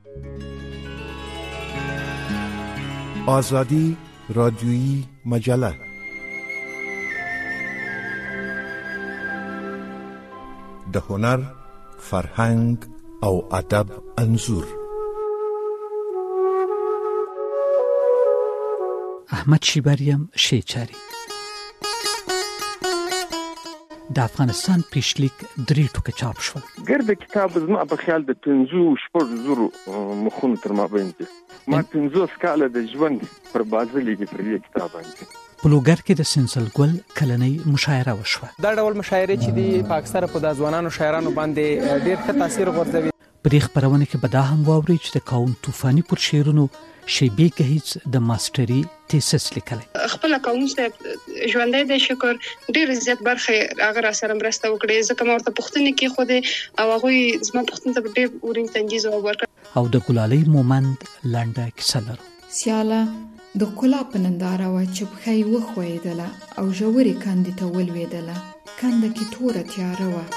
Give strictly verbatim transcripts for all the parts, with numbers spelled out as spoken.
آزادی رادیویی مجله د هنر، فرهنګ او ادب انځور. احمد شیبریم شیچاری. د افغانستان پیشلیک درې ټوکه چاپ شول. ګرد کتاب زما په خیال د پنځو شپږ زرو مخونو تر مابین دي. ما پنځوس کاله د ژوند پر بازه لیکي پر دې کتاب باندې. په لوګر کې د سنسل ګل کلنۍ مشاعره وشوه. دا ډول مشاعره چې دی په اکثره په د ځوانانو شاعرانو باندې ډېر ښه تاثیر غورځوي. په دې خبرونه کې به دا هم واوري چې د قوم طوفاني پر شعرونو شیبي گهیز د ماستری تیسس لیکلی. خپل قوم سره ژوندۍ د شکر ډېر زیات برخه هغه را سره مرسته وکړي. ځکه ما ورته پوښتنه کې خو دې او هغه زما پوښتنه ته ډېر ورین تنګي ځواب ورکړ. او د ګلالۍ مومند لنډه کیسه لرو. سیاله د کلا په ننداره وه چې پښه یې وښویېدله او ژورې کندې ته ولوېدله. کنده کې توره تیاره وه.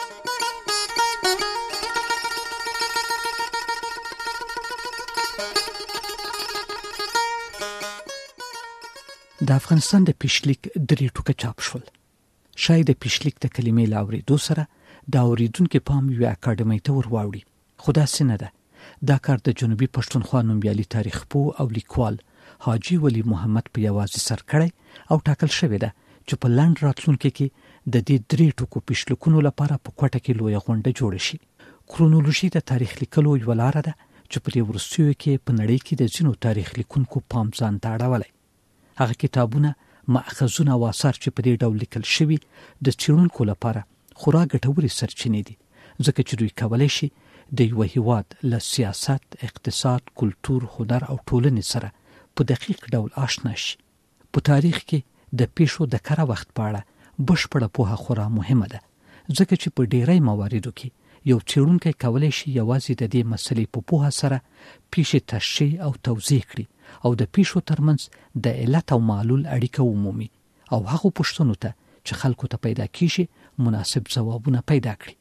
د افغانستان د پیشلیک درې ټوکه چاپ شول. شاید د پیشلیک د کلمې له اورېدو سره د اورېدونکي پام یوې اکاډمۍ ته ور واوړي. خو داسې نه ده. دا کار د جنوبي پښتونخوا نومیالي تاریخ پوه او لیکوال حاجي ولی محمد په یوازې سر کړی او ټاکل شوی ده چې په لنډ راتلونکي کې د دې درې ټوکو پیشلیکونو لپاره په کوټه کې لویه غونډه جوړه شي. کرونولوژي د تاریخ لیکلو یوه لاره ده چې په دې وروستیو کې په نړۍ کې د ځینو تاریخ لیکونکو پام ځان ته اړولی. هغه کتابونه، مأخذونه او آثار چې په دې ډول لیکل شوي د څېړونکو لپاره خورا ګټورې سرچینې دي، ځکه چې دوی کولی شي د یوه هیواد له سیاست، اقتصاد، کلتور، هنر او ټولنې سره په دقیق ډول آشنا شي. په تاریخ کې د پیښو د کره وخت په اړه بشپړه پوهه خورا مهمه ده، ځکه چې په ډیری مواردو کې یو څېړونکی کولی شي یوازې د دې مسلې په پوهه سره پیښې تشریح او توضیح کړي او د پیښو ترمنځ د علت او معلول اړیکه ومومي او هغو پوښتنو ته چې خلکو ته پیدا کیږي مناسب ځوابونه پیدا کړي.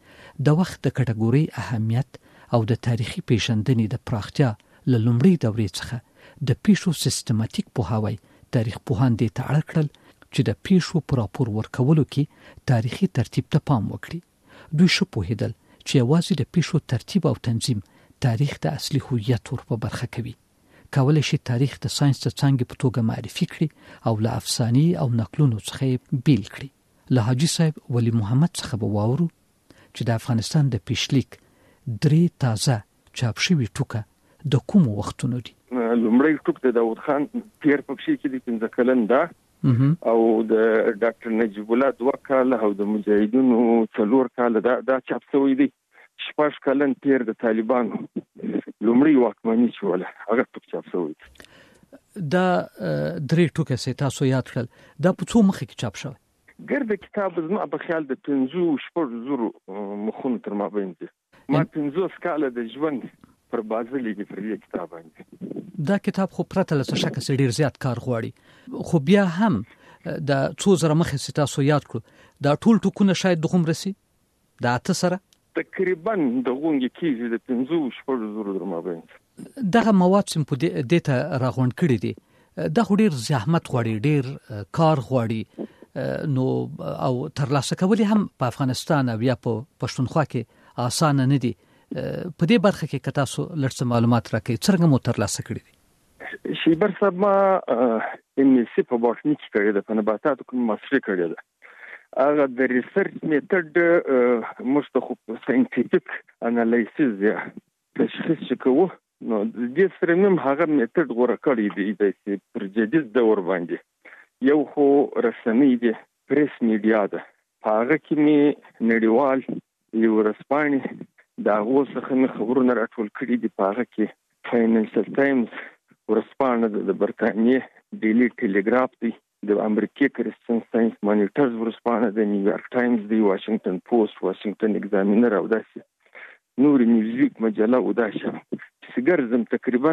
د وخت د کټګورۍ اهمیت او د تاریخي پیژندنې د پراختیا له لومړۍ دورې څخه د پیښو سیستماتیک پوهاوی تاریخ پوهان دې ته اړ کړل چې د پیښو په راپور ورکولو کې تاریخي ترتیب ته پام وکړي. دوی ښه پوهېدل چې یوازې د پیښو ترتیب او تنظیم تاریخ د اصلي هویت ور په برخه کوي. کولی شي تاریخ د ساينس د څانګې په توګه معرفي کړي او له افسانې او نقلونو څخه بیل کړي. له حاجي صاحب ولی محمد څخه به واورو چې د افغانستان د پیشلیک درې تازه چاپ شوي ټوکه د کومو وختونو دي. لومړی ټوک د داود خان پیر پکښې کې د پنځه کلن ده او د ډاکټر نجیب الله دوه کاله او د مجاهدینو څلور کاله دا دا چاپ شوی دی. شپږ کلن پیر د طالبانو لومړی واکمني چې وله هغه ټوک چاپ شوی دی. دا درې ټوکه چې تاسو یاد کړل دا په څو مخه کې چاپ شوی؟ ګرد کتاب زما په خیال د پنځو شپږ زرو مخونو تر مابین دي. ما پنځوس کاله د ژوند پر بازه لیکي پر دې کتاب باندې. دا کتاب خو پرته له څه شکه ډېر زیات کار غواړي، خو بیا هم د څو زره مخه چې تاسو یاد کړو دا ټول ټوکونه شاید د کوم رسي دا اته سره تقریبا د غونډې کېږي د پنځو شپږ زرو در مابین. دغه مواد چې په دې ته راغونډ کړي دي دا خو ډېر زحمت غواړي، ډېر کار غواړي، نو او ترلاسه کول هم په افغانستان او یا په پښتونخوا کې اسانه نه دي. په دې برخه کې که تاسو لږ څه معلومات راکړئ څرنګه مو ترلاسه کړي دي؟ شیبر صاحب ما ام ایس سی په باټني کې کړې ده، په نباتاتو کې ماستري کړې ده. هغه د ریسرچ میتود مستخو ساينټیفیک انالیسیس یا تشخیص چې کوو نو د دې سره هم هغه میتود غوړه کړی دی د پر جدید دور باندې. یو خو رسنۍ دی، پریس میډیا ده، په هغه کې مې نړیوال یو ورځپاڼې د هغو څخه مې خبرونه راټول کړي دي. په هغه کې فاینانشل ټایمز ورځپاڼه د برټانیې ډیلی ټیلیګراف دی، د امریکای کرسچن ساينس مانیټرز ورځپاڼه د نیویارک ټایمز دی، واشنگټن پوسټ، واشنگټن ایگزامینر او داسې نور نیوزویک مجله او داسې چې ګرځم تقریبا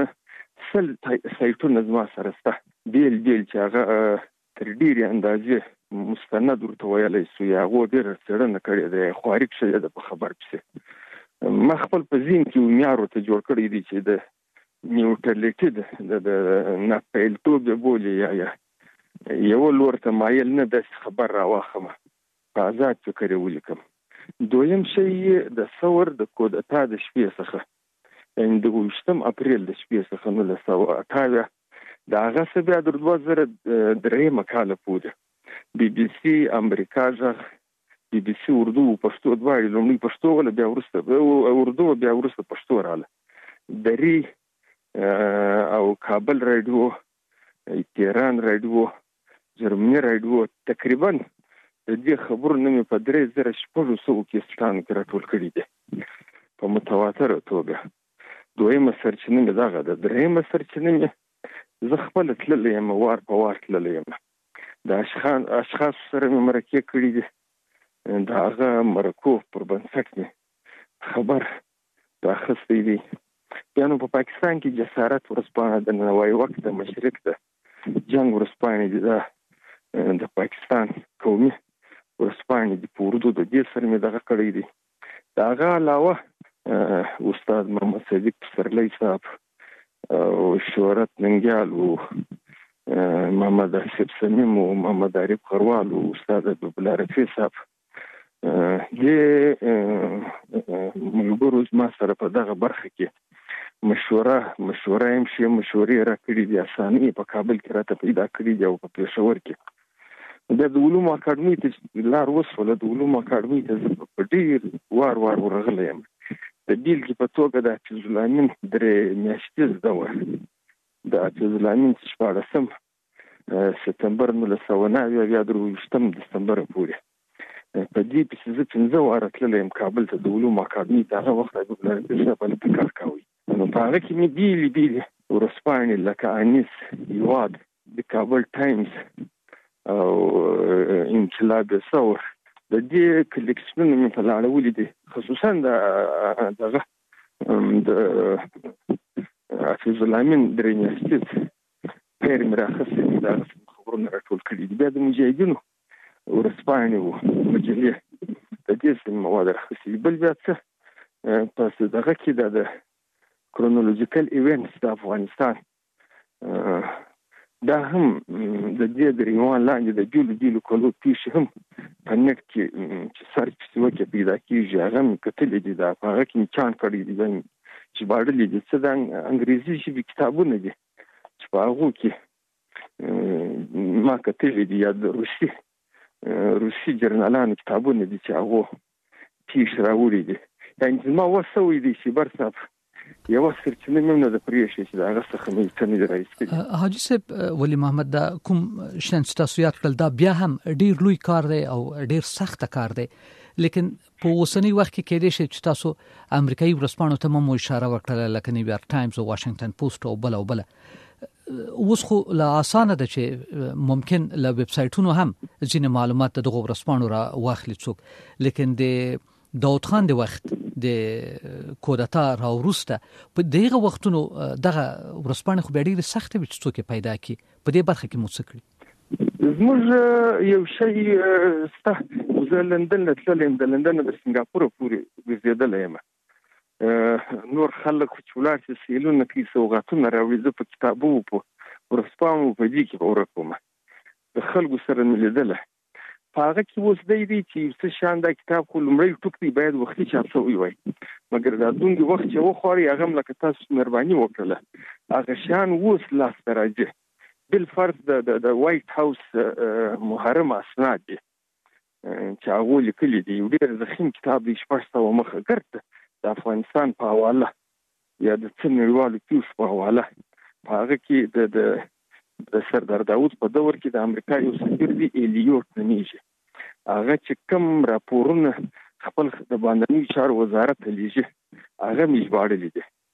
سل سایټونه زما سره شته بیل بیل چې هغه تر ډیرې اندازې مستند ورته ویلی سو یا هغو ډېره څېړنه کړې ده، خواریک شوې ده په خبر پسې. ما خپل په ذهن کې معیار ته جوړ کړی دی چې د نیوټرلیټي د ناپیلتوب بولي یا یا یو لور ته مایل نه د خبر راوخم په آزاد فکر ولیکم. دویم شی د ثور د کودتا د شپې څخه ان د اوشتم اپریل د شپې څخه نو له سو اټاوه دا هغه څه بیا د دوه زره درې مقاله پوده بي بي سي امریکا ځخ بي بي سي اردو پښتو دواړي لومړی پښتو ول بیا ورسته اردو بیا ورسته پښتو رااله دري او کابل رادیو تهران رادیو جرمني رادیو تقریبا د دې خبرونه مې په درې زره شپږ سوه کې ستان کې راټول کړي دي په متواتر توګه. دویمه سرچینه مې دغه ده. درېیمه سرچینه مې زه خپل تللی یم وار په وار تللی یم د اشخاص سره مې مرکې کړي دي د هغه مرکو پر بنسټ مې خبر راخستی دی. بیا نو په پاکستان کې جسارت ورسپانه د نوای وخت د مشرق د جنگ ورسپانه دي د پاکستان قومي ورسپانه دي په اردو د دې سره مې دغه کړی دي. دا هغه علاوه استاد محمد صدیق پسرلی صاحب او شهرت ننګیال او محمد حسیب سمیم او محمد عارف خروال او استاد عبدالرفیع صاحب دې ملګرو زما سره په دغه برخه کې مشوره مشوره هم شي مشورې را کړې دي اساني په کابل کې راته پیدا کړې دي او په پېښور کې د علومو اکاډمي ته لار وسوله. د علومو اکاډمي ته په ډېر وار وار ورغلی یم. د بیلګې په توګه د حفیظ الامین درې میاشتې زده وه د حفیظ الامین شپاړسم سپتمبر نولس سوه نوي بیا درویشتم دسمبر پورې په دې پسې زه پنځه واره تللی یم کابل ته د علومو اکاډمي ته. هغه وخت عبدالرفیع صاحب هلته کار کوي. نو په هغه کې مې بیلې بیلې ورځپاڼې لکه انیس هیواد د کابل ټایمز او انقلاب ثور د دې کلیکشنونه مې په لاړه ولیدې خصوصا د دغه د حفیظ الامین درې میاشتې پیر مې راخیستی دي د هغه خبرونه راټول کړي دي. بیا د مجاهدینو ورځپاڼې وو مجلې د دې څه مواد راخیستي دي. بل بیا څه په دغه کې د کرونولوژیکل ایونټس د افغانستان دا هم د دې د عنوان لاندې د بیلو بیلو کلو پیښې هم په نت کې چې سرچ پسې وکړې پیدا کېږي. هغه مې کتلي دي. دا په هغه کې مې چاڼ کړی دي چې باړلي دي. څه د انګریزي ژبې کتابونه دي چې په هغو کې ما کتلي دي یا د روسي روسي جرنالانو کتابونه دي چې هغو پیښې راوړي دي. یعنې زما وس شوی دی چې بر صاحب یو سرچینه مې نه د پریښې چې د هغه څخه مې څه نه راځي. حاجي صاحب ولی محمد دا کوم شین تاسو یاد کړل دا بیا هم ډیر لوی کار دی او ډیر سخت کار دی لیکن په اوسنی وخت کې کېدې شي چې تاسو امریکایي ورځپاڼو ته مو اشاره وکړه لکه نیویارک ټایمز او واشنگټن پوسټ او بل او بل. اوس خو لا اسانه ده چې ممکن له ویب سایټونو هم ځینې معلومات د دغه ورځپاڼو را واخلي څوک لیکن د داود خان د وخت د کودتا را وروسته په دغه وختونو دغه ورځپاڼې خو ډېرې سختې وي چې څوک پیدا کړي. په دې برخه کې مو څه کړي؟ زموږ یو شی سته. زه لندن ته تللی یم. د لندن د سنګاپور پورې ګرځېدلی یم. نور خلک چې ولاړ شي سیلونه کوي سوغاتونه راوړي. زه په کتابو په ورځپاڼو په دې کې ورک وم. د خلکو سره مې لیدلی. په هغه کې اوس دی دی چې څه شان دا کتاب خو لومړی ټوک دی باید وختي چاپ شوی وای مګر دا دومره وخت چې وخوري هغه هم لکه تاسو مهرباني وکړله هغه شان اوس لاسته راځي. بالفرض د د وایټ هاوس محرم اسناد دي چې هغه لیکلي دي. یو ډېر ضخیم کتاب دی شپږ سوه مخه ګرد د افغانستان په حواله یا د څه نړیوالو پیښو په حواله. په هغه کې د د د سردار داود په دور کې د امریکا یو سفیر دی ایلیوټ نومیږي. هغه چې کوم راپورونه خپل د باندنی چارو وزارت ته لیږي هغه مې ژباړلي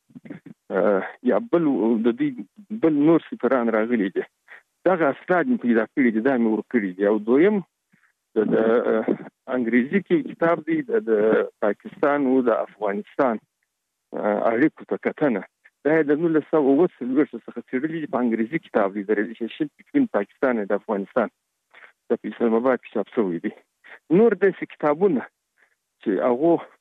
دي یا بل د دې بل نور سفیران راغلي دي. دغه اسناد مې پیدا کړي دي. دا مې ورکړي دي. او دویم د انګریزي کې کتاب دی د پاکستان او د افغانستان اړیکو ته کتنه. دا د نولس سوه اووه څلوېښت څخه څېړلي په انګریزي کتاب دی د ریلیشنشپ بټوین پاکستان او د افغانستان د اسلام آباد کې چاپ شوی دی. نور داسې کتابونه چې هغه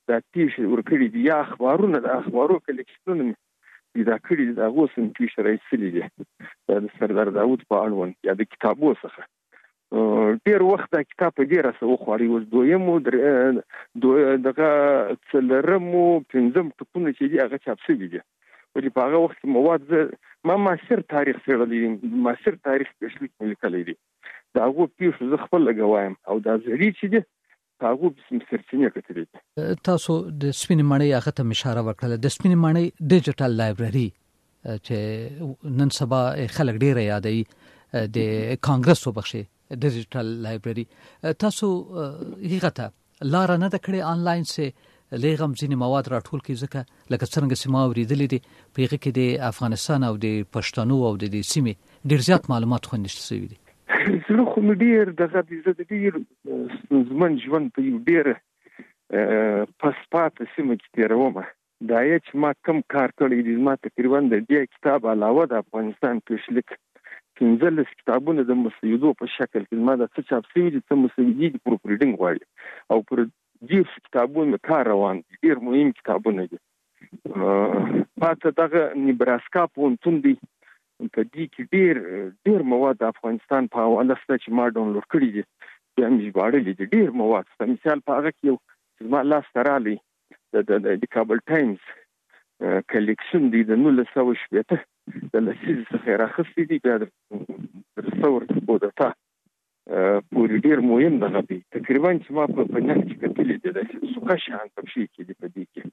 دا پیښې ورکړي دي یا اخبارونه د اخبارو کلیکشنونه پیدا کړي دي، هغه سم پیښې راځلي دي د سردار داوود په اړوند یا د کتابو څخه. ډېر وخت دا کتاب په ډېر څه وخوړی، اوس دویمو دغه څلورمو پنځم ټکونه چې دي هغه چاپ شوي دي، ولې په هغه وخت کې مواد زه ما معاصر تاریخ څېړلی، معاصر تاریخ پیشلیک مې لیکلی دي، د هغو پیښو زه خپل لګوایم او دا زړي چې دي هغه به سرچینې کتلې دي. تاسو د سپینې ماڼۍ هغه ته اشاره وکړه، د سپینې ماڼۍ ډیجیټل لایبرري چې نن سبا خلک ډېر یادوي د کانګرس وبخښي ډیجیټل لایبرري، تاسو هغه ته لار نه د کړې آنلاین سه لغم ځینې مواد راټول کی، ځکه لکه څنګه سیمه اوریدلې دي په هغه کې د افغانستان او د پښتنو او د سیمې ډېر زیات معلومات خوندي شوي دي. زه خو مې ډېر دغه د ډېر ستونزمن ژوند په یو ډېر پسپاته سیمه کې تېروم. دا یې چې ما کم کار کړی دی، ما تقریبا د دې کتاب علاوه د افغانستان پیشلیک پنځلس کتابونه د مسودو په شکل کې ما د څه چاپ شوي دي، څه مسودي دي پروف ریډینګ غواړي او پر دې کتابونو کار روان دي، ډېر مهم کتابونه دي. پاته دغه نیبراسکا پوهنتون دی، په دې کې ډېر ډېر مواد د افغانستان په حواله شته چې ما ډاونلوډ کړي دي، بیا مې ژباړلي دي، ډېر مواد شته. مثال په هغه کې یو چې زما لاسته راغلی د کابل ټایمز کلیکشن دی د نولس سوه شپېته د لسیزې څخه یې راخیستي دي، بیا د تصور تر بودتا پورې ډېر مهم دغه دی. تقریبا چې ما په نهر کې کتلي دي داسې سوکه شیان په پښې کې دي په دې کې.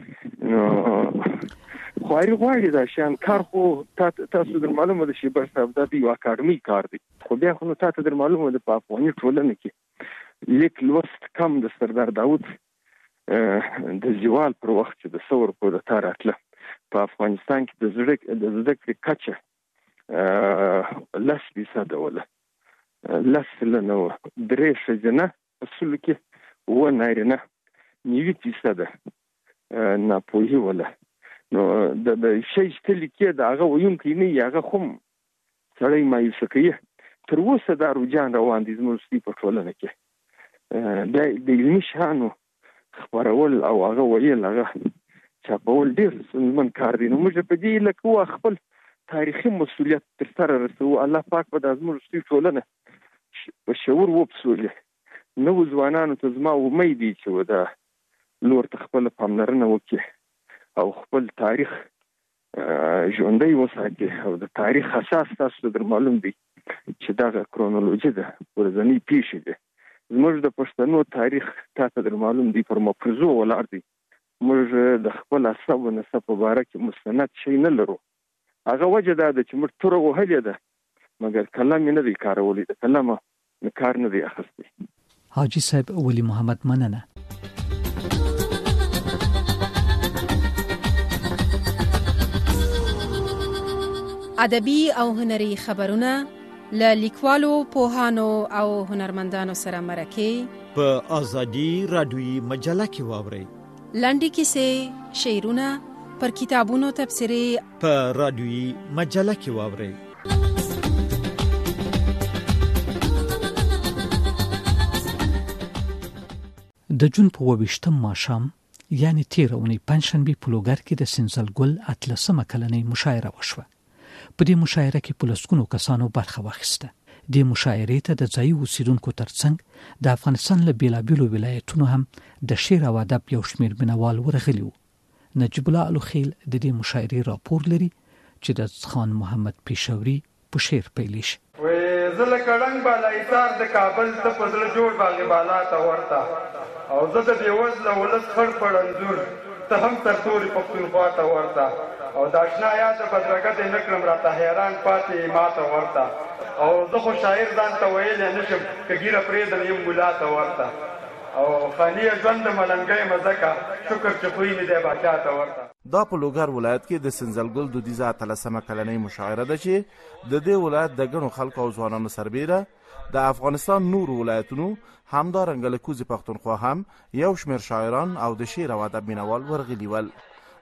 خواري غواړي دا شیان کار، خو تاسو در معلومه ده شیبر صاحب دا د یو اکاډمي کار دی، خو بیا خو نو تاسو در معلومه ده په افغاني ټولنه کې لیک لوست کم د سردار داوود د زوال پر وخت چې د ثور په دتا راتله په افغانستان کې د زړه د زده کړې کچه لس فیصده وله، لس سلنه وه، درې ښځینه اصولو کې اووه نارینه، نوي فیصده ناپوهي وله. نو د شی چې ته لیکې د هغه ویونکی نه وي، هغه خو سړی مایوسه کوي. تر اوسه دا رجحان روان دی زموږ په ټولنه کې، د علمي شیانو خپرول او هغه ویل هغه چاپول ډېر ستونزمن کار دی. نو موږ په دې هیله کوو خپل تاریخي مسؤلیت ترسره رسوو، الله پاک به دا زموږ ټولنه په شعور وپسولي. نوو ځوانانو ته زما امید دی چې دا لور ته خپله پاملرنه وکړي او خپل تاریخ ژوندی وساتي. او د تاریخ اساس تاسو در معلوم دی چې دغه کرونولوژي ده، ورځنۍ پیښې دي. زموږ د پښتنو تاریخ تاسو در معلوم دی پر مفروضو ولاړ دی. موږ د خپل عصب او نسب په باره کې مستند شی نه لرو. هغه وجه دا ده چې موږ توره وهلې ده مګر کلام یې نه دی کارولی، د کلامه کار نه دی اخیستی. حاجي صاحب ولی محمد مننه. ادبي او هنري خبرونه له لیکوالو، پوهانو او هنرمندانو سره مرکه په ازادي رادیوي مجله کې واورئ. لنډې کیسې، شعرونه، پر کتابونو تبصرې په رادیوي مجله کې واورئ. د جون په اوويشتم ماښام یعنی تېره اونۍ پنجشنبې په لوګر کې د سنځل ګل اتلسمه کلنۍ مشاعره وشوه. په دې مشاعره کې په لسګونو کسانو برخه واخیسته. د مشاعرې ته د ځایي اوسیدونکو ترڅنګ د افغانستان له بیلابیلو ولایتونو هم د شعر او ادب یو شمېر مینوال ورغلي وو. نجیب الله الخیل د دې مشاعرې راپور لري چې د خان محمد پیشوري په شعر پیل شي. وې زله کړنګ بالا ایثار د کابل ته په ځل جوړ باغ بالا ته ورته او زه د بیوزله ولس خړ پړ انځور ته هم تر تورې پښتونخوا ته ورته او د اشنا یاد بدرګه دې نکړم راته حیران پاتې ما ته ورته او زه خو شاعر ځان ته ویلی نشم که ګیره پرېږدم یم ملا ته ورته او خاني ژوند د ملنګۍ مځکه شکر چې خوی مې دی باچا ته ورته. دا په لوګر ولایت کې د سنځل ګل دودیزه اتلسمه کلنۍ مشاعره ده چې د دې ولایت د ګڼو خلکو او ځوانانو سربیره د افغانستان نورو ولایتونو همدارنګه له کوزې پښتونخوا هم یو شمېر شاعران او د شعر او ادب مینوال ورغلي ول.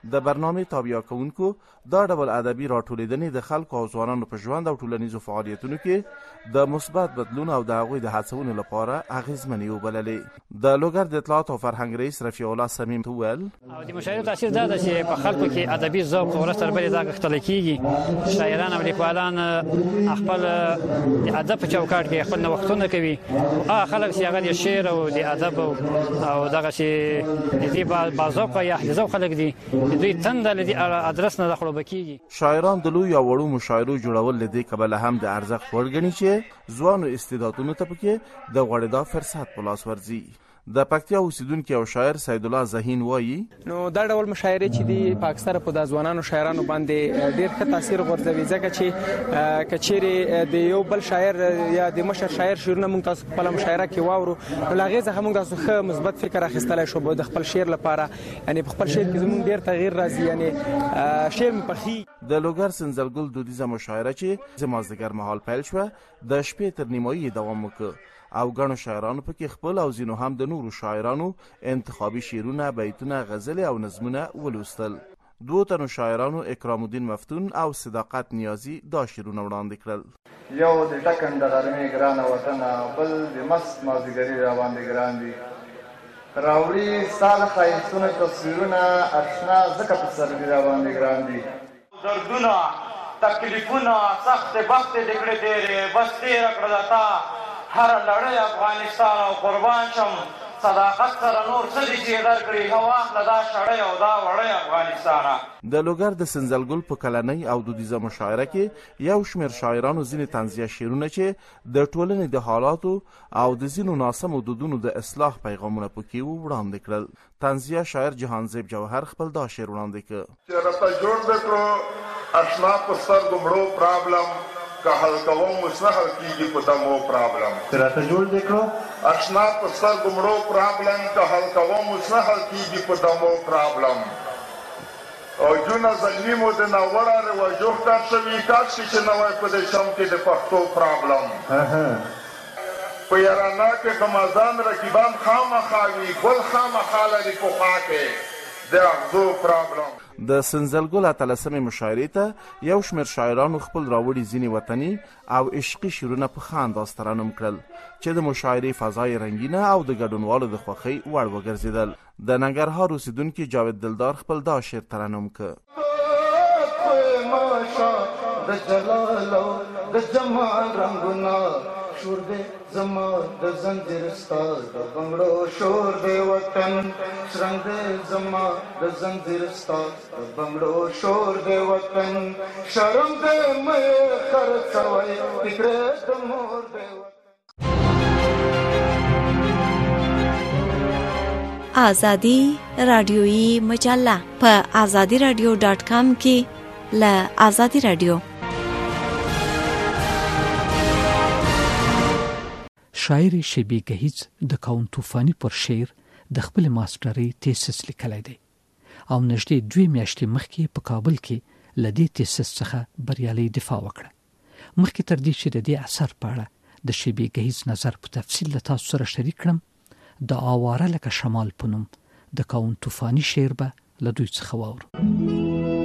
د برنامې تابع کوونکو دا ډول ادبي راټولېدنې د خلکو او ځوانانو په ژوند او ټولنیزو فعالیتونو کې د مثبت بدلون او د هغوی د هڅونې لپاره اغېزمنې وبللې. د لوګر د اطلاعات او فرهنګ رئیس رفیع الله صمیم وویل او د مشاعرې تاثیر دا ده چې په خلکو کې ادبي ذوق ورځ تر بلې دا غښتلی کېږي. شاعران او لیکوالان خپل د ادب په چوکاټ کې خپل نوښتونه کوي. هغه خلک چې هغه د شعر او د ادب او دغه چې د دې باذوقه یا حافظه خلک دي دوی تنده لدی ادرس نه خړوب کیږي. شاعران د لوی او وړو مشاعرو جوړول لدی کبل هم د ارزښت وړګنی چې ځوانو استعدادونو ته پکې د غوړېدا فرصت په لاس ورځي. د پکتیا اوسیدونکو او شاعر سید الله زهین وایي نو دا ډول مشاعرې چې دی په اکثره په د ځوانانو شاعرانو باندې ډېر ښه تاثیر غورځوي ځکه چې کچېرې د یو بل شاعر یا د مشر شاعر شعرونه موږ تاسو خپل مشاعره کې واورو نو لاغې څخه موږ تاسو ښه مثبت فکر اخیستلای شو د خپل شعر لپاره. یعنی په خپل شعر کې زموږ ډېر تغییر راځي. یعنی شعر مې پخي د لوګر سنځلګل دودیزه مشاعره چې زمازدګر مهال پیل شو د شپې تر نیمایي دوام وکړ او ګڼو شاعرانو پکې خپل او ځینو هم د نورو شاعرانو انتخابي شعرونه، بیتونه، غزلې او نظمونه ولوستل. دوه تنو شاعرانو اکرام الدین مفتون او صداقت نیازی دا شعرونه وړاندې کړل. یو د ټکن د غرمې ګرانه وطن، بل د مست مازدیګري را باندې ګران دي. راوړي ستا ښایستونه تصویرونه اشنا ځکه په سر را باندې ګران دي. دردونه تکلیفونه سخت بخت د کړې تیرې بس تیره کړه تا هر لړۍ افغانستان او قربان شم صداقت سره نور څه دي چې درکړي ښه واخله دا شړۍ او دا وړۍ افغانستانه. د لوګر د سنځلګل په کلنۍ او دودیزه مشاعره کې یو شمېر شاعرانو ځینې طنزیه شعرونه چې د ټولنې د حالاتو او د ځینو ناسمو دودونو د اصلاح پیغامونه پکې وو وړاندې کړل. طنزیه شاعر جهانزیب جوهر خپل دا شعر وړاندې کړ چې راته جوړ دې کړو اشنا په سترګو مړو پرابلم که حل کوم اوس نه حل کېږي په دمو پرابلم. چې راته جوړ دې کړو اشنا په سترګو مړو پرابلم که حل کوم اوس نه حل کېږي په دمو پرابلم. او جونه زلمي مو د ناوړه رواجو ښکار شوي کاک شي چې نوی په دې شم کې د پښتو پرابلم. په یارانه کې غمازان رقیبان خامخا وي ګل خامخا لري پخوا کې د اغزو پرابلم. د سنځلګل اتلسمې مشاعرې ته یو شمېر شاعرانو خپل راوړي ځینې وطني او عشقي شعرونه په ښه انداز ترنم کړل چې د مشاعرې فضا یې رنګینه او د ګډونوالو د خوښۍ وړ وګرځېدل. د ننګرهار اوسیدونکي جاوید دلدار خپل دا شعر ترنم کړ د جلال او د جمال رنگونه شور دے زما د زنجیر ستا د بنگړو شور دے وطن شرنګ دے زما د زنجیر ستا د بنگړو شور دے وطن شرم دے مې خرڅوي فکر د مور دے. آزادی رادیویی مجله په آزادی رادیو ډاٹ کام کې له آزادی رادیو. شاعر شبی گهیز د کاون طوفانی پر شعر د خپل ماسترۍ تیسس لیکلی دی او نږدې دوه میاشتې مخکې په کابل کې له دې تیسس څخه بریالي دفاع وکړه. مخکې تر دې چې د دې اثر په اړه د شبی گهیز نظر په تفصیل له تاسو سره شریک کړم، د آواره لکه شمال په نوم د کاون طوفانی شعر به له دوی څخه واورو.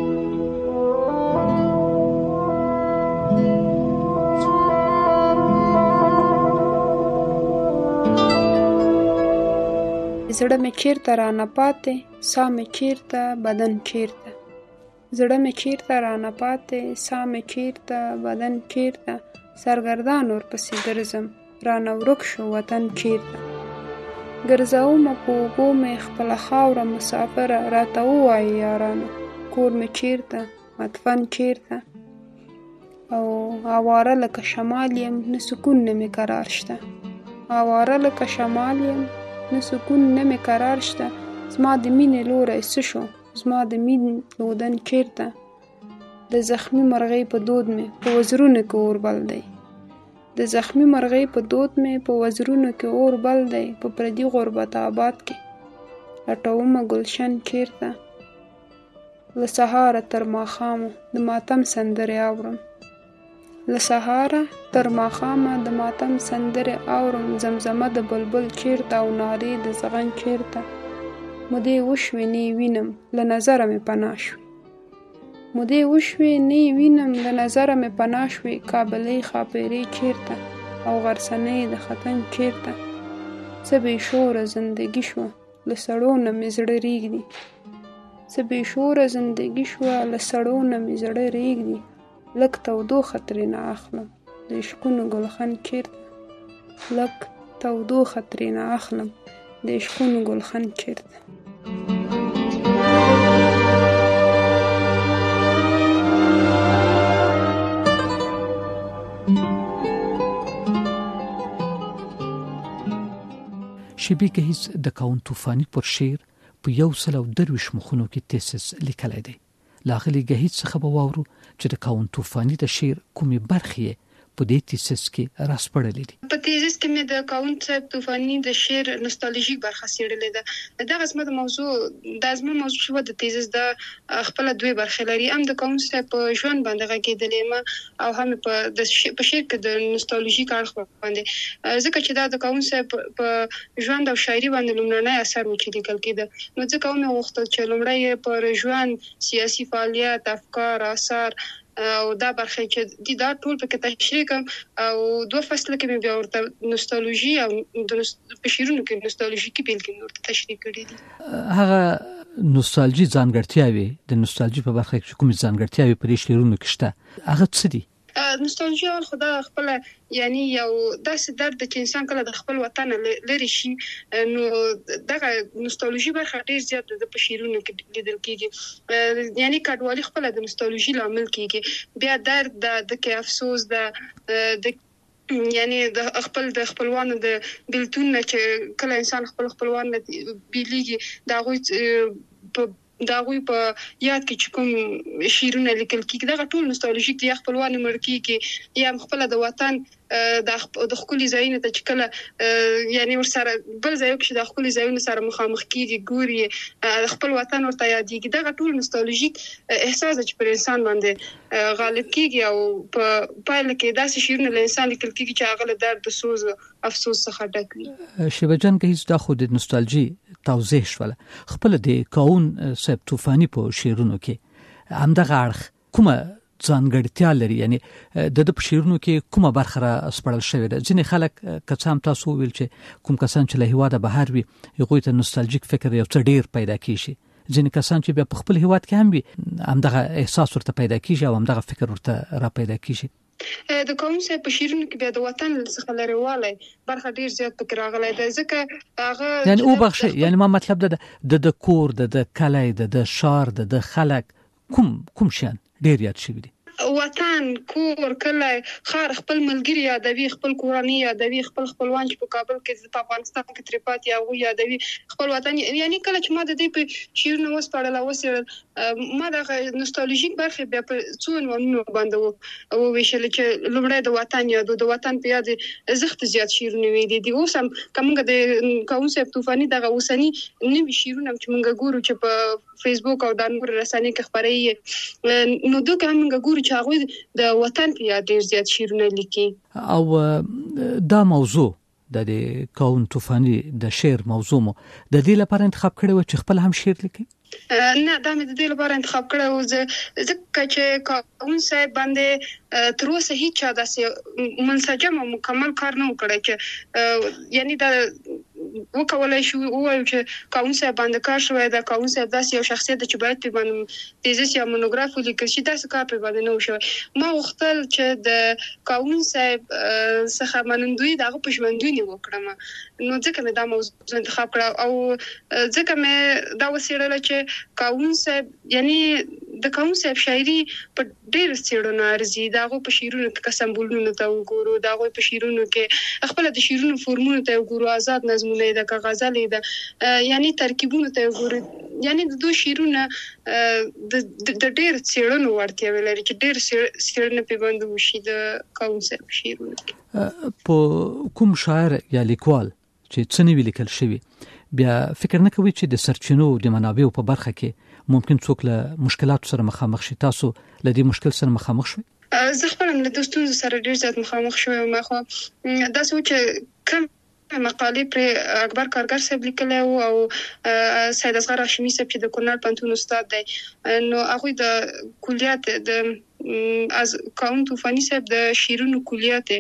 زړه مې چیرته رانه پاتې سا مې چیرته بدن چیرته. زړه مې چیرته رانه پاتې سا مې چیرته بدن چیرته. سرګردان ورپسې ګرځم رانه ورک شو وطن چیرته. ګرځومه په اوږو مې خپله خاوره مسافره راته ووایي یارانو کور مې چیرته مدفن چیرته. او آواره لکه شمال یم نه سکون نه مې قرار شته. آواره لکه شمال یم نه سکون نه مې قرار شته. زما د مینې لوری څه شو زما د مینې لودن چیرته. د زخمي مرغۍ په دود مې په وزرونو کې اور بل دی. د زخمي مرغۍ په دود مې په وزرونو کې اور بل دی. په پردي غربت آباد کې لټومه ګلشن چیرته. له سهاره تر ماښامه د ماتم سندرې اورم. له سهاره تر ماښامه د ماتم سندرې اورم. زمزمه د بلبل چیرته او نارې د زغن چیرته. مودې وشوې نه وینم له نظره مې پناه شوې مودې وشوې نه وینم له نظره مې پناه شوې کابلۍ خاپیرې چیرته او غرڅنۍ د ختن چیرته څه بې شوره زندګي شوه له سړو نه مې زړه ریږدي څه بې شوره زندګي شوه له سړو نه مې زړه ریږدي لږ تودوخه ترېنه اخلم د عشقونو ګلخن چیرته لږ تودوخه ترېنه اخلم د عشقونو ګلخن چیرته شیبي ګهیځ د کاون طوفاني پر شعر په یو سل او درویش مخونو کې تیسس لیکلی دی. لاغلي ګهیځ څخه به واورو چې د کاون طوفاني د شعر کومې برخې په دې تیسس کې راسپړلې دي. په تیسس کې مې د کاون صاحب طوفاني د شعر نوستالژیک برخه څېړلې ده. دغه زما د موضوع د ازمه موضوع شو د تیسس د خپل دوی برخې لري، هم د کاون صاحب په ژوند باندې غږېدلې ما او هم په د په شعر کې د نوستالژیک اړخ باندې، ځکه چې دا د کاون صاحب په ژوند او شاعري باندې لومړنی اثر و چې لیکل کېده، نو ځکه مې غوښتل چې لومړی پر ژوند، سیاسي فعالیت، افکار، آثار او دا برخه چې د دا ټول په کې تشریح کوم او دوه فصله کې مې بیا ورته نوستالژي او د شعرونو کې نوستالژیکي بیلګې ورته تشریح کړې دي. هغه نوستالژي ځانګړتیاوې د نوستالژي په برخه کې کومې ځانګړتیاوې په دې شعرونو کې شته، هغه څه دي؟ نوستالژي خدا خپل یعنی یو داسې درد چې انسان کله د خپل وطن لري شي، نو دغه نوستالژي برخه ډیر زیات د شعرونو کې لیدل کېږي. یعنی کډوالي خپل د نوستالژي لامل کېږي، بیا درد د کې افسوس د د یعنی د خپل د خپلوانو د بیلتون چې کله انسان خپل خپلوان بیلیږي دا غوي په دا غوي په یاد کې چې کوم شعرونه لیکل کېږي دغه ټول نوستالژیک دي. خپلوان مړ کېږي یا خپل د وطن د د خپل ځایونه ته چې کله یعنی ورسره بل ځای کې د خپل ځایونه سره مخامخ کېږي ګوري خپل وطن ورته یادېږي. دغه ټول نوستالژیک احساس چې پر انسان باندې غالب کېږي او په پایله کې داسې شعرونه له انسان لیکل کېږي چې هغه له درد، سوز او افسوس څخه ډک وي. شیبه جان ګهیځ دا خو د نوستالژي توضیح شوله، خپل د کاون صاحب طوفاني په شعرونو کې همدغه اړخ کومه ځانګړتیا لري، یعنی د د شعرونو کې کومه برخه را سپړل شوې ده؟ ځینې خلک که څه هم تاسو ویل چې کوم کسان چې له هیواده بهر وي هغوی ته نوستالژیک فکر یو څه ډیر پیدا کیږي، ځینې کسان چې بیا په خپل هیواد کې هم وي همدغه احساس ورته پیدا کیږي او همدغه فکر ورته را پیدا کیږي. د کوم څه په شعرونو کې بیا د وطن څخه لريواله برخه ډیر زیات فکر راغلی دی، ځکه هغه یعنی او بخښه یعنی ما مطلب ده د د کور د د کلی د د شار د د خلک کوم کوم شان ډیر یاد شوی دی؟ وطن، کور، کلی، خار، خپل ملګری یادوي، خپل کورنۍ یادوي، خپل خپلوان چې په کابل کې په افغانستان کې ترې پاتې هغه یادوي، خپل وطن. یعنی کله چې ما د دې په شعرونو وسپړل او وسیړل ما د نوستالژیک برخه بیا په څو نومونو باندې او ویشل چې لومړی د وطن یادو د وطن په یاد زخت زیات شعرونه ویلي دي. اوس هم کومه د کاون صاحب طوفاني دغه اوسنی نوې شعرونه چې موږ ګورو چې په فیسبوک او د نور رسنۍ کې خبرې نو دوی هم موږ ګورو چې هغه د وطن په یاد ډیر زیات شعرونه لیکي. او دا موضوع د کاون طوفاني د شعر موضوع مو د دې لپاره انتخاب کړی و چې خپل هم شعر لیکي؟ نه، دا مې د دې لپاره انتخاب کړی و ځکه چې کاون صاحب باندې تر اوسه هیڅ چا داسې منسجم او مکمل کار نه وکړی چې یعنی دا وکولای شو وایو چې کاون صاحب باندې کار شوی دا کاون صاحب داسې یو شخصیت چې باید په باندې تیزس یا مونوګراف ولیکل شي، داسې کار په باندې نه وشوی. ما غوښتل چې د کاون صاحب څخه منندوی دغه پښمندونی وکړم، نو ځکه مې دا موضوع انتخاب کړ او ځکه مې دا وسیړل چې کاون صاحب یعنی د کاون صاحب شاعري په ډېر څېړنو ارزي، دغه په شعرونو کې قسمبولونو ته وګورو، دغه په شعرونو کې خپل د شعرونو فورمونو ته وګورو، آزاد نظمونه د غزلې د یعنی ترکیبونو ته وګورو، یعنی د دوه شعرونو د ډېر څېړنو ورته لري چې ډېر څېړنه په باندې وشي د کاون صاحب شعرونو. په کوم شاعر یا لیکوال چې څه نه لیکل شوی بیا فکر نه کوي چې د سرچینو د منابعو په برخه کې ممکن څوک له مشکلاتو سره مخامخ شي؟ تاسو له دې مشکل سره مخامخ شوي؟ زه خپل له دوستانو سره ډیر زیات مخامخ شوم، ما خو دا څه چې کم مقالې پر اکبر کارګر صاحب لیکلې او سید اصغر هاشمي صاحب چې د کونړ پوهنتون استاد دی نو هغه د کلیات د از کاون طوفاني صاحب د شیرونو کلیات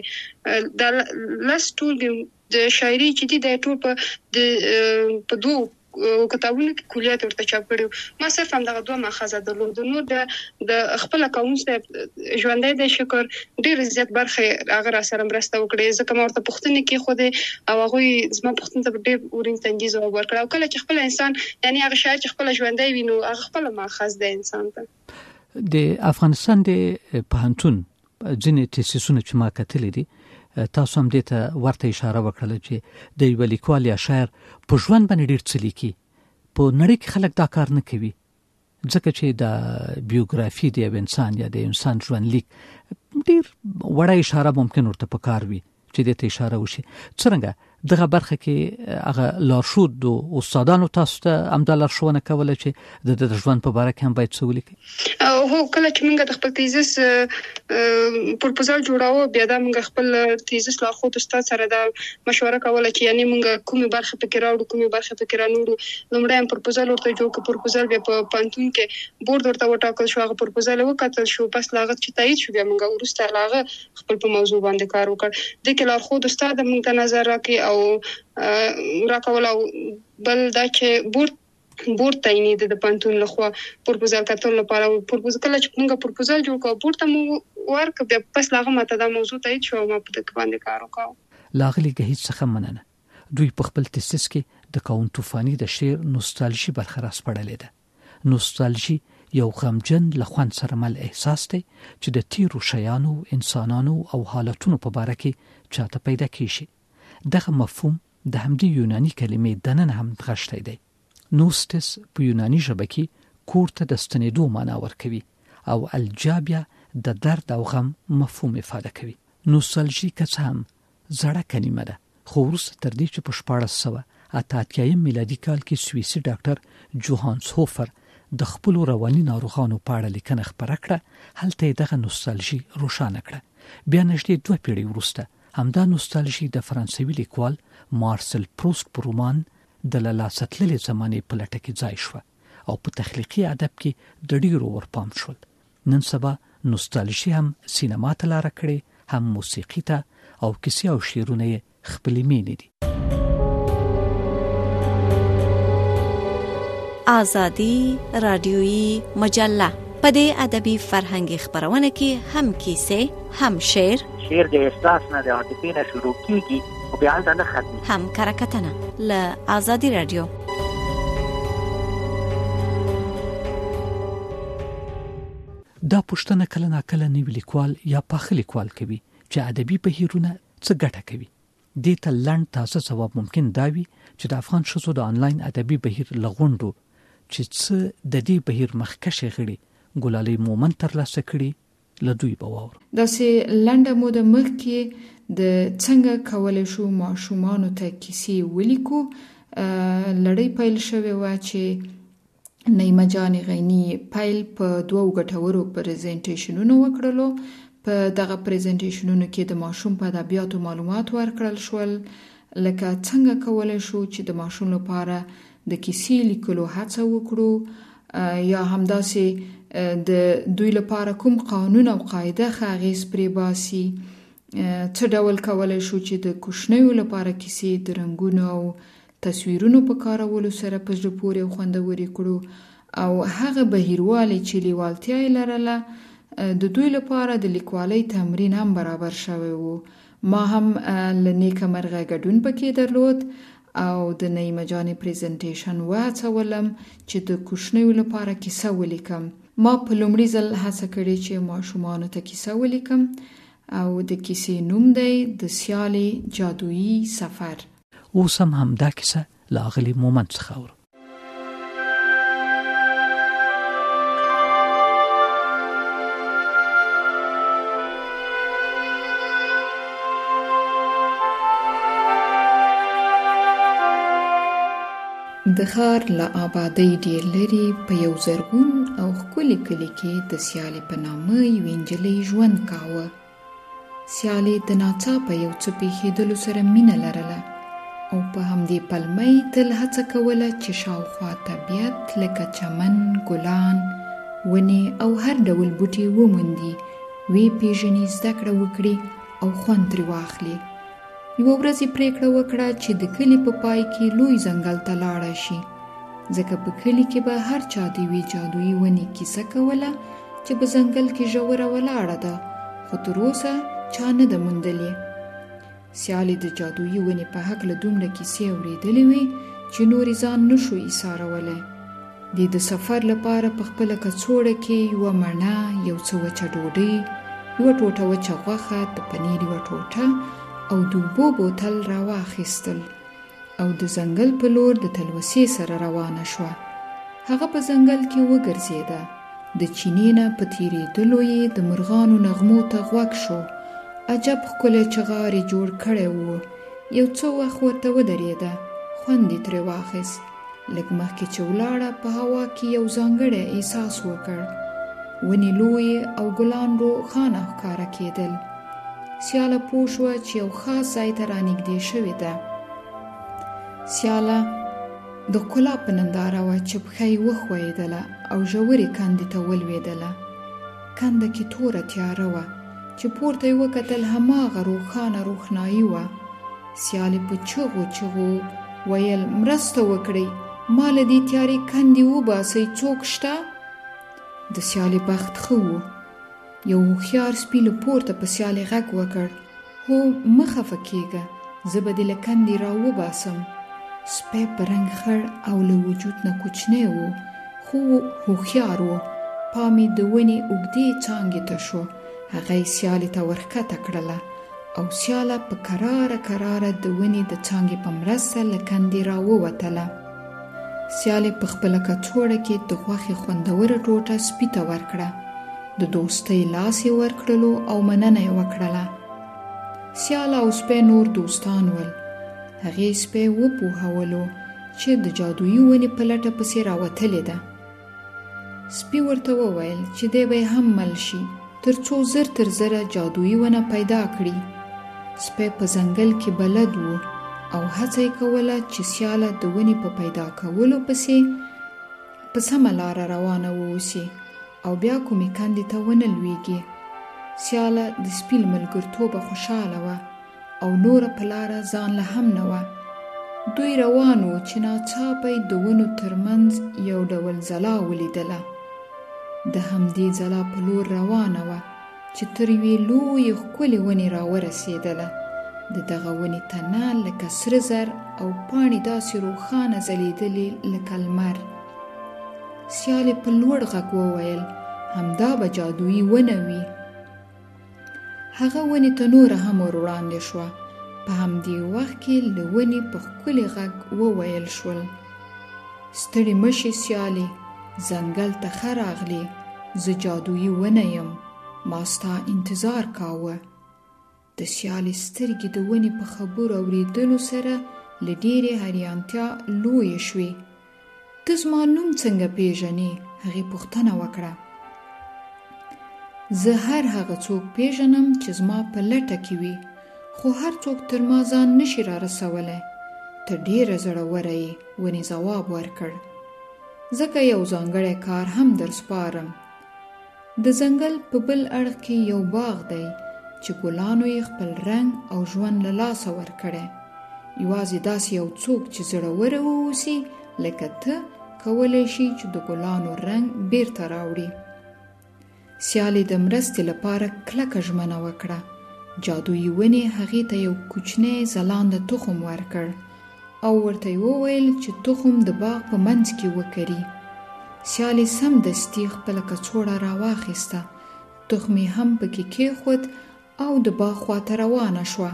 د لاس ټول د شاعري چې دی د ټول په د په دوه کتابونو کې کلیات ورته چاپ کړو ما صرف هم دغه دوه ماخذ درلود نو د د خپل قوم صاحب ژوندۍ د شکر ډیر زیات برخه هغه را سره مرسته وکړي ځکه ما ورته پښتنه کې خو دې او هغه زما پښتون ته ډیر ورین تنګیز او ورکړ او کله چې خپل انسان یعنی هغه شاعر چې خپل ژوندۍ وینو هغه خپل ماخذ د انسان ته د افغانستان د پوهنتون ځینې تاسیسونه چې ما کتلې دي تاسو هم دې ته ورته اشاره وکړه چې د یو لیکوال یا شاعر په ژوند باندې ډیر څه لیکي په نړۍ کې خلک دا کار نه کوي ځکه چې د بیوګرافي د انسان یا د انسان ژوند لیک ډیر وړه اشاره ممکن ورته پکار وي چې دې ته اشاره وشي څنګه دغه برخه کې هغه لارښود او استادانو تاسو ته امدا لارښوونه کوله چې د ژوند په اړه هم باید څه ولیکي هو کله چې موږ د خپل تیزس پروپوزال جوړاوه بیا دا موږ خپل تیزس لارښود استاد سره دا مشوره کوله چې یعنی موږ کومه برخه پکې راوړو کومه برخه پکې رانوړو لومړی هم پروپوزال ورته جوړ کړ پروپوزال بیا په پانتون کې بورډ ورته وټاکل شو هغه پروپوزال وکړل شو پس لاغت چې تایید شو بیا موږ ورسته لاغه خپل په موضوع باندې کار وکړ د کې لارښود استاد موږ ته نظر راکړي او راکول او بل دا چې بورډ بورډ تعینې د پانتون لخوا پروپوزال کتل لپاره پروپوزال کله چې موږ پروپوزال جوړ کړو بورډ ته مو ورک بیا پس لاغه ماته دا موضوع تایید شو ما په دې باندې کار وکړ لاغلی گهیت څخه مننه دوی په خپل تسیس کې د کاون طوفاني د شعر نوستالژي برخه راسپړلې ده نوستالژي یو غمجن لخوان سره مل احساس دی چې د تیرو شیانو انسانانو او حالتونو په باره کې چاته پیدا کیږي دغه مفهوم د همدې یوناني کلمې دنن هم غشتې دی نوستس په یوناني ژبه کې کور ته د ستنېدو معنا ورکوي او الجابیا د درد او غم مفهوم افاده کوي نوستالژي که څه هم زړه کلمه ده خو وروسته تر دې چې په شپاړس سوه اته اتیایم میلادي کال کې سویسي ډاکټر جوهانس هوفر د خپل رواني ناروغانو په اړه لیکنه خپره کړه هلته دغه نوستالژي روښانه کړه بیا نږدې دوه پیړۍ وروسته همدا نوستالژي د فرانسوي لیکوال مارسل پروست په رومان د لاسه تللې زمانې په لټه کې ځای شو او په تخلیقي ادب کې د ډیرو ورپام شول نن سبا نوستالژي هم سینما ته لاره کړې هم موسیقي ته او کیسې او شعرونه یې خپلې مینې دي آزادی رادیویی مجله په دې ادبي فرهنګي خبرونه کې هم کیسې هم شعر شعر د احساس نه د عاطفې نه شروع کیږي او بیا نه ختمي هم کرکټنه ل آزادی رادیو دا پښتنه کله ناکله نوی لیکوال یا پاخه لیکوال کوي چې ادبي بهیرونه څه ګټه کوي دې ته لنډ تاسو جواب ممکن دا وي چې د افغان شوزو د انلاین ادبي بهیر لغونډو چې څه د دې بهیر مخکشه غړي ګلالي مومن تر لاسه کړي لدوی بواور دا سه لنډه موده مخکې د څنګه کولای شو ماشومان ته کیسې ولیکو لړۍ پیل شوه وا چې نیمه جان غنی پیل په دوو غټورو پریزنټیشنونو وکړلو په دغه پریزنټیشنونو کې د ماشوم په ادبیاتو معلومات ورکړل شول لکه څنګه کولای شو چې د ماشوم لپاره د کیسې لیکلو هڅه وکړو یا همداسې د دوی لپاره کوم قانون او قاعده خاغیز پرې باسي څه ډول کولای شو چې د کوشنیو لپاره کیسې د رنگونو او تصویرونو په کارولو سره په زړه پورې او خوندوري کړو او هغه بهیرواله چې لیوالتیا یې لرله د دوی لپاره د لیکوالۍ تمرین هم برابر شوی وو ما هم لنیکه مرغه ګډون پکې درلود او د نیمه جان پریزنټیشن واڅولم چې د کوشنیو لپاره کیسه ولیکم ما په لومړي ځل هڅه کړې چې ماشومان ته کیسه ولیکم او د کیسې نوم دی د سیالي جادویي سفر اوس هم همدا کیسه لاغلی مومن څخه اورو د ښار له آبادۍ ډېر لرې په یو زرغون او ښکلي کلي کې د سیالې په نامه یوې نجلۍ ژوند کاوه. سیالې د ناڅاپه یو څه پېښېدلو سره مینه لرله او په همدې پلمۍ تل هڅه کوله چې شاوخوا طبیعت لکه چمن، ګلان، ونې او هر ډول بوټي وموندي، وی پیژني، زده کړه وکړي او خوند ترې واخلي. یوه ورځ یې پرېکړه وکړه چې د کلي په پای کې لوی ځنګل ته لاړه شي، ځکه په کلي کې به هر چا د یوې جادویي ونې کیسه کوله چې په ځنګل کې ژوره ولاړه ده، خو تر اوسه چا نه ده موندلې. سیالې د جادویي ونې په هکله دومره کیسې اورېدلې وې چې نورې ځان نشو ایسارولی. دې د سفر لپاره په خپله کڅوړه کې یوه مڼه، یو څه وچه ډوډۍ، یوه ټوټه وچه غوښه، د پنیر یوه ټوټه او د اوبو بوتل راواخیستل او د ځنګل په لور د تلوسې سره روانه شوه. هغه په ځنګل کې وګرځېده، د چینې نه په تېرېدلو یې د مرغانو نغمو ته غوږ شو. عجب ښکلی چغار یې جوړ کړی و. یو څه وخت ورته ودرېده، خوند یې ترې واخیست. لږ مخکې چې ولاړه په هوا کې یو ځانګړی احساس وکړ. ونې لویې او ګلان روښانه ښکاره کېدل. سیاله پوه شوه چې یو خاص ځای ته رانږدې شوې ده. سیاله د ښکلا په ننداره وه چې پښه یې وښویېدله او ژورې کندې ته ولوېدله. کنده کې توره تیاره وه چې پورته یې وکتل، هماغه روښانه روښنایي وه. سیالې په چغو چغو ویل، مرسته وکړئ، ما له دې تیارې کندې وباسئ، څوک شته؟ د سیالې بخت ښه و. یو هوښیار سپي له پورته په سیالې غږ وکړ، هو مه خفه کېږه، زه به دې له کندې را وباسم. سپی په رنګ خړ او له وجود نه کوچنی و، خو هوښیار و. پام یې د ونې اوږدې څانګې ته شو. هغه یې سیالې ته ورښکته کړله او سیاله په کراره کراره د ونې د څانګې په مرسته له کندې را ووتله. سیالې په خپله کڅوړه کې د غوښې خوندوره ټوټه سپي ته ورکړه. د دوستۍ لاس یې ورکړلو او مننه یې وکړله. سیاله او سپی نور دوستان ول. هغې سپی وپوهولو چې د جادویي ونې په لټه پسې راوتلې ده. سپي ورته وویل چې دی به یې هم مل شي تر څو زر تر زره جادویي ونه پیدا کړي. سپی په ځنګل کې بلد و او هڅه یې کوله چې سیاله د ونې په پیدا کولو پسې په سمه لاره روانه واوسي او بیا کومې کندې ته ونه لویږي. سیاله د سپي له ملګرتوبه خوشحاله وه او نوره په لاره ځان له هم نه وه. دوی روان وو چې ناڅاپه یې د ونو ترمنځ یو ډول ځلا ولیدله. د همدې ځلا په لور روانه وه چې تر یوې لویې ښکلې ونې راورسېدله. د دغه ونې تنه لکه سره زر او پاڼې داسې روښانه ځلېدلې لکه لمر. سیالې په لوړ غږ وویل، همدا به جادویي ونه وي. هغه ونې ته نوره هم ور وړاندې شوه. په همدې وخت کې له ونې په ښکلي غږ وویل شول، ستړې مه شې سیالې، ځنګل ته ښه راغلې، زه جادویي ونه یم، ما ستا انتظار کاوه. د سیالې سترګې د ونې په خبرو اورېدلو سره له ډېرې حیرانتیا لویې شوې. ته زما نوم څنګه پیژنې؟ هغې پوښتنه وکړه. زه هر هغه څوک پیژنم چې زما په لټه کې وي، خو هر څوک تر ما ځان نشي را رسولی. ته ډېره زړوره یې، ونې ځواب ورکړ. ځکه یو ځانګړی کار هم در سپارم. د ځنګل په بل اړخ کې یو باغ دی چې ګلانو یې خپل رنګ او ژوند له لاسه ورکړی. یوازې داسې یو څوک چې زړوره واوسي لکه ته کولی شي چې د ګلانو رنګ بیرته راوړي. سیالې د مرستې لپاره کلکه ژمنه وکړه. جادویي ونې هغې ته یو کوچنی ځلانده تخم ورکړ او ورته یې وویل چې تخم د باغ په منځ کې وکري. سیالې سمدستي خپله کڅوړه راواخیسته، تخم یې هم پکې کېښود او د باغ خواته روانه شوه.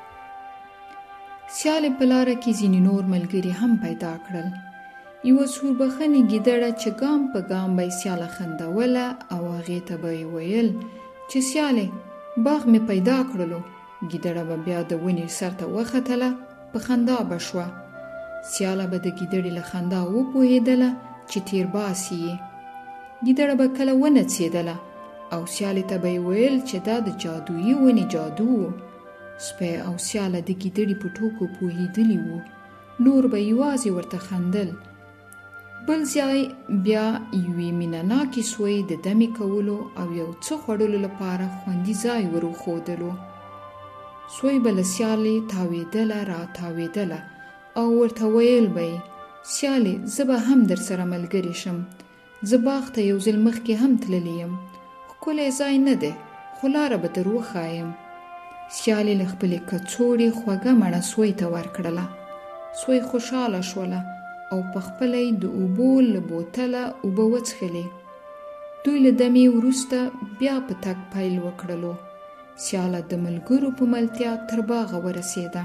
سیالې په لاره کې ځینې نور ملګري هم پیدا کړل. یوه سوربخنې ګیدړه چې ګام په ګام به یې سیاله خندوله او هغې ته به یې ویل چې سیالې باغ مې پیدا کړلو. ګیدړه به بیا د ونې سر ته وختله، په خندا به شوه. سیاله به د ګیدړې له خندا وپوهېدله چې تیر باسي یې. ګیدړه به کله ونڅېدله او سیالې ته به یې ویل چې دا د جادویي ونې جادو و. سپی او سیاله د ګیدړې په ټوکو پوهېدلي وو. نور به یوازې ورته خندل. بل ځای بیا یوې مینهناکې سوی د دمې کولو او یو څه خوړلو لپاره خوندي ځای ور وښودلو. سوی به له سیالې تاوېدله را تاوېدله او ورته ویل به یې: سیالې، زه به هم در سره ملګرې شم. زه باغ ته یو ځل مخکې هم تللی یم. ښکلی ځای نه دی، خو لاره به در وښایم. سیالې له خپلې کڅوړې خوږه مڼه سوی ته ورکړله. سوی خوشحاله شوله او په خپله یې د اوبو له بوتله اوبه وڅښلې. دوی له دمې وروسته بیا په تګ پیل وکړلو. سیاله د ملګرو په ملتیا تر باغه ورسېده.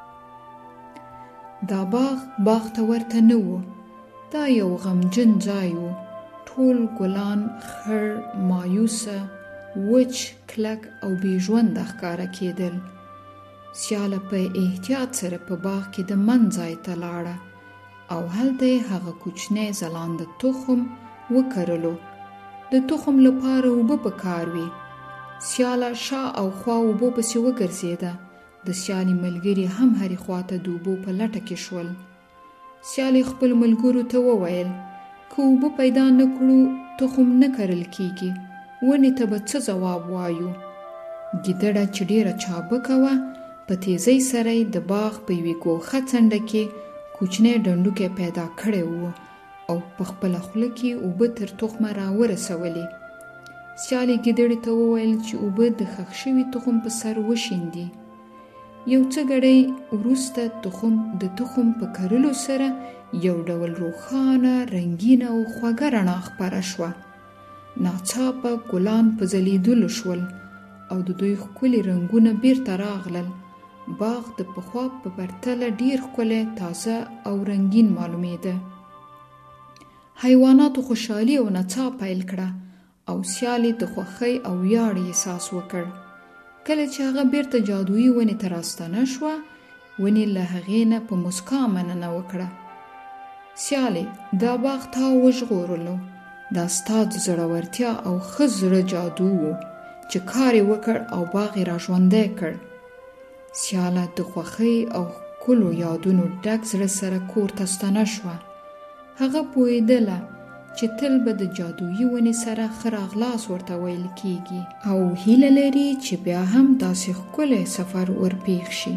دا باغ باغ ته ورته نه و. دا یو غمجن ځای و. ټول ګلان خړ، مایوسه، وچ، کلک او بې ژونده ښکاره کېدل. سیاله په احتیاط سره په باغ کې د من ځای ته لاړه او هلته یې هغه کوچنی ځلانده تخم وکرلو. د تخم لپاره اوبه پکار وي. سیاله شا او خوا اوبو پسې وګرځېده. د سیالې ملګري هم هرې خواته د اوبو په لټه کې شول. سیالې خپل ملګرو ته وویل: که اوبه پیدا نه کړو تخم نه کرل کیږي. ونې ته به څه ځواب وایو؟ ګیدړه چې ډېره چابکه وه په تیزۍ سره یې د باغ په یوې ګوښه څنډه کې کوچنی ډنډوکی پیدا کړی و او په خپله خوله کې اوبه تر تخمه راورسولې. سیالې ګیدړې ته وویل چې اوبه د ښخ شوي تخم په سر وشیندي. یو څه ګړی وروسته تخم د تخم په کرلو سره یو ډول روښانه، رنګینه او خوږه رڼا خپره شوه. ناڅاپه ګلان په ځلېدلو شول او د دوی ښکلي رنګونه بیرته راغلل. باغ د پخوا په پرتله ډیر ښکلی، تازه او رنګین معلومېده. حیواناتو خوشحالي او نڅا پیل کړه او سیالې د خوښۍ او ویاړ احساس وکړ. کله چې هغه بیرته جادویي ونې ته راستنه شوه، ونې له هغې نه په مسکا مننه وکړه. سیالې، دا باغ تا وژغورلو. دا ستا د زړورتیا او ښه زړه جادو و چې کار یې وکړ او باغ یې را ژوندی کړ. سیاله د خوښۍ او ښکلو یادونو ډک زړه سره کور ته ستنه شوه. هغه پوهېدله چې تل به د جادویي ونې سره ښه راغلاس ورته ویل کیږي او هیله لري چې بیا هم داسې ښکلی سفر ورپېښ شي.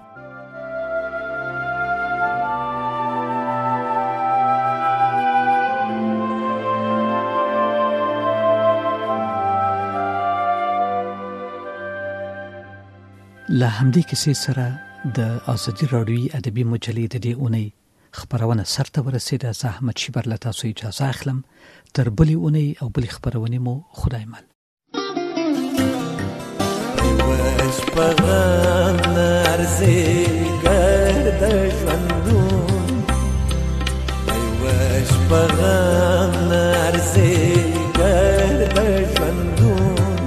له همدې کیسې سره د ازادي راډیوي ادبي مجلې د دې اونۍ خبرونه سرته ورسېده. زه احمد شیبر له تاسو اجازه اخلم. تر بلې اونۍ او بلې خبرونې مو خدای مل. وش پغم نرزی گرد ژوندون، وش پغم نرزی گرد ژوندون،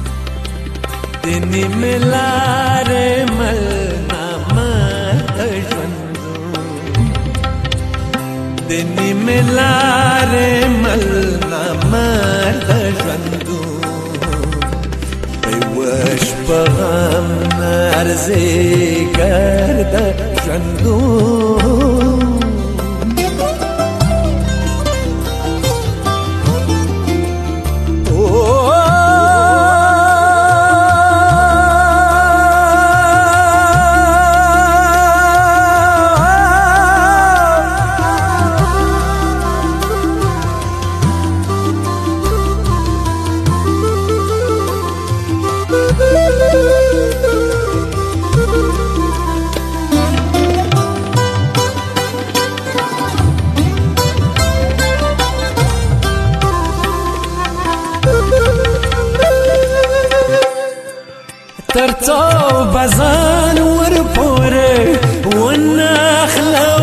دنی ملار مل نامرد ژوندون، دنی ملار مل نامرد ژوندون، وش پغم نرزی گرد ژوندون. ترڅو بزان ور پورې ونخلو،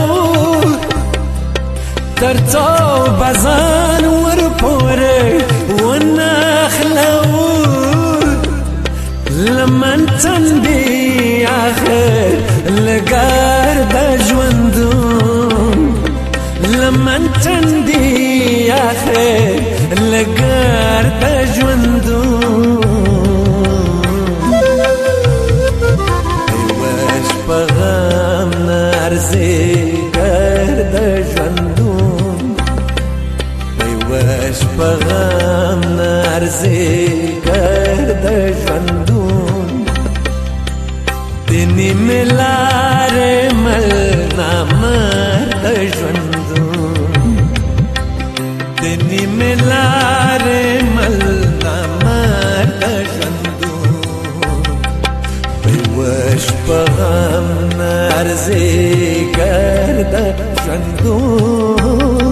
ترڅو بزان ور پورې ونخلو، لمن تندي اخر لګار د ژوندون، لمن تندي اخر لګار د ژوندون. نارزګر د ژوندون دني ملار مل نامر د ژوندون دني ملار مل نامر د ژوندون وش پغم نارزګر د ژوندون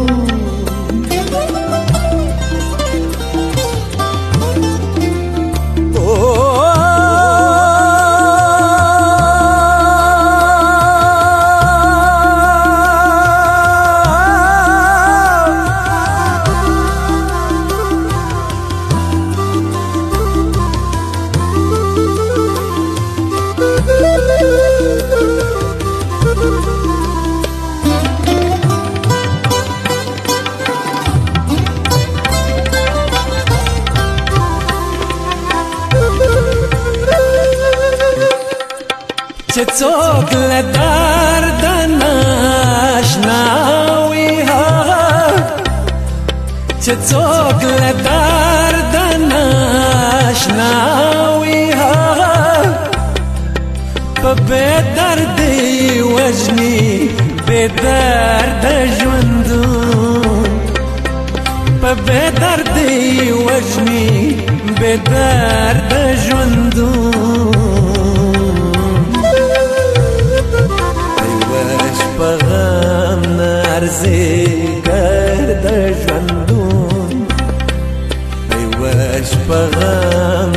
چې څوک له درد ناشنا وي هغه چې څوک له درد ناشنا وي هغه په بې دردي وژني بې درده ژوندون په بې دردي وژني بې درده ژوندون پغم نارزګر د ژوندون وش پغم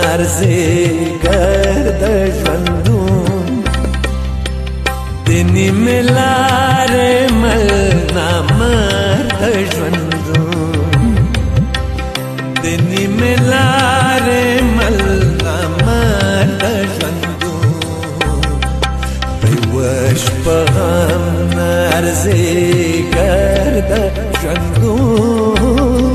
نارزګر د ژوندون دني ملار مل نامر د ژوندون دني ملار مل نامر د ژوندون وش پغم نارزګر د ژوندون